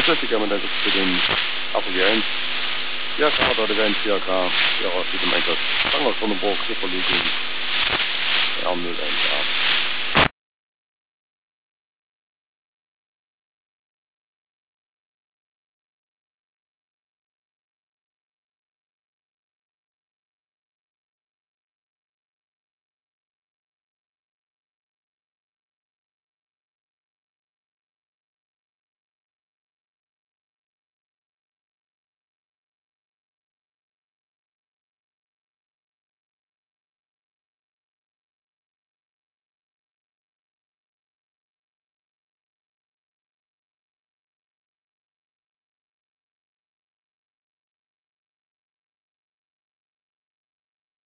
classicamente per den Appelgent. Ja, gerade der Event ja ka ja aus dem Einsatz. Fangen wir von der Box hier verlegen. Ja, am Müll